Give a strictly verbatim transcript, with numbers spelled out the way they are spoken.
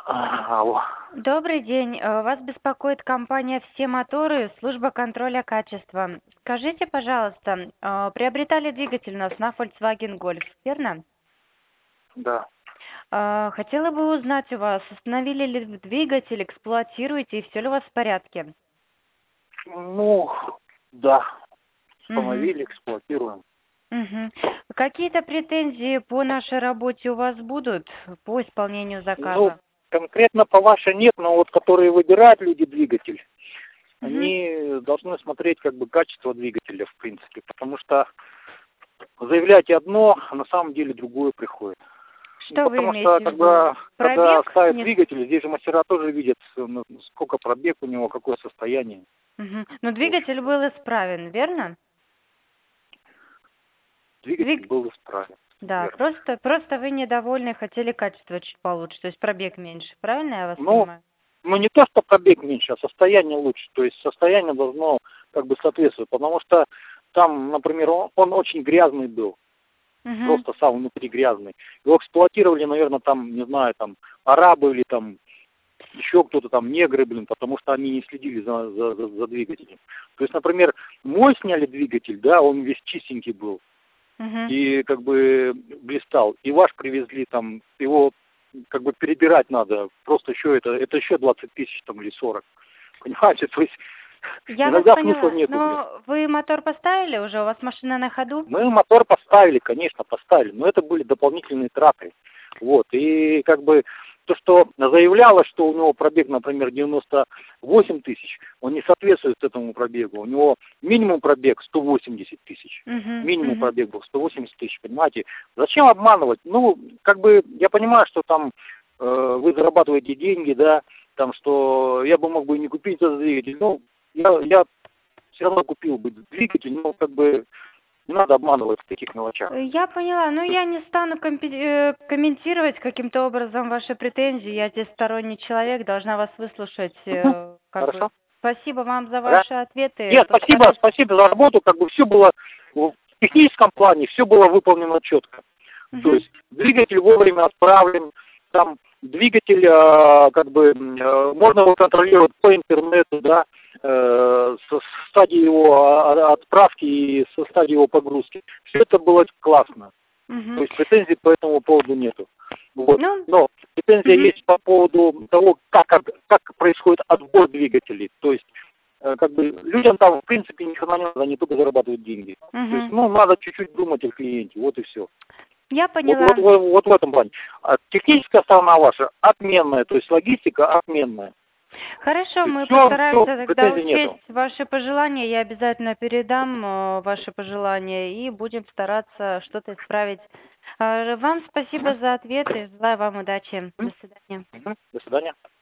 А, Алло. Добрый день. э, Вас беспокоит компания «Все моторы», служба контроля качества. Скажите, пожалуйста, э, приобретали двигатель у нас на Volkswagen Golf, верно? Да. Э, Хотела бы узнать у вас, установили ли вы двигатель, эксплуатируете и все ли у вас в порядке? Ну, да. Угу. Установили, эксплуатируем. Угу. Какие-то претензии по нашей работе у вас будут по исполнению Ну, заказа? конкретно по вашей нет, но вот которые выбирают люди двигатель, Угу. они должны смотреть как бы качество двигателя, в принципе, потому что заявляете одно, а на самом деле другое приходит. Ну, Что вы потому что имеете в виду? когда, когда Пробег? ставят Не. двигатель, здесь же мастера тоже видят, э, ну, сколько пробег у него, какое состояние. Мгм. Но В двигатель общем-то, был исправен, верно? двигатель Двиг... был исправен, Да, верно. просто, просто вы недовольны, хотели качество чуть получше, то есть пробег меньше, правильно я вас Ну, понимаю? Ну, не то, что пробег меньше, а состояние лучше. То есть состояние должно как бы соответствовать. Потому что там, например, он, он очень грязный был. Угу, Просто сам внутри грязный. Его эксплуатировали, наверное, там, не знаю, там, арабы или там еще кто-то там, негры, блин, потому что они не следили за, за, за, за двигателем. То есть, например, мой сняли двигатель, да, он весь чистенький был угу. и как бы блистал. И ваш привезли там, его как бы перебирать надо. Просто еще это, это еще двадцать тысяч там или сорок. Понимаете, то есть Я вас иногда смысла поняла. нету, блин. Но вы мотор поставили уже? У вас машина на ходу? Мы мотор поставили, конечно, поставили, но это были дополнительные траты. Вот, и как бы то, что заявлялось, что у него пробег, например, девяносто восемь тысяч, он не соответствует этому пробегу. У него минимум пробег сто восемьдесят тысяч. Угу, Минимум угу. пробег был сто восемьдесят тысяч, понимаете? Зачем обманывать? Ну, как бы, я понимаю, что там э, вы зарабатываете деньги, да, там, что я бы мог бы и не купить этот двигатель, но я, я все равно купил бы двигатель, но как бы не надо обманывать в таких мелочах. Я поняла. Ну, я не стану компе- э, комментировать каким-то образом ваши претензии. Я здесь сторонний человек, должна вас выслушать. Мгм. э, Как бы. Хорошо. Спасибо вам за Ага. ваши ответы. Нет, спасибо, Постараюсь. спасибо за работу, как бы все было в техническом плане, все было выполнено четко. То Угу, есть двигатель вовремя отправлен, там двигатель, э, как бы, э, можно его контролировать по интернету, да, э, со стадии его а, отправки и со стадии его погрузки. Все это было классно. То угу. есть претензий по этому поводу нету. Вот. Ну, Но претензия угу. есть по поводу того, как, от- как происходит отбор двигателей. То есть э, как бы людям там в принципе ни хрена не надо, они только зарабатывают деньги. То есть, Угу. ну, надо чуть-чуть думать о клиенте, вот и все. Я Вот, вот, поняла. вот, вот в этом плане. А техническая сторона ваша отменная, то есть логистика отменная. Хорошо, То есть мы все, постараемся все, тогда претензий учесть нету. ваши пожелания. Я обязательно передам э, ваши пожелания и будем стараться что-то исправить. Э, Вам спасибо Мгм. за ответы. Желаю вам удачи. До Мгм. свидания. Мгм. До свидания.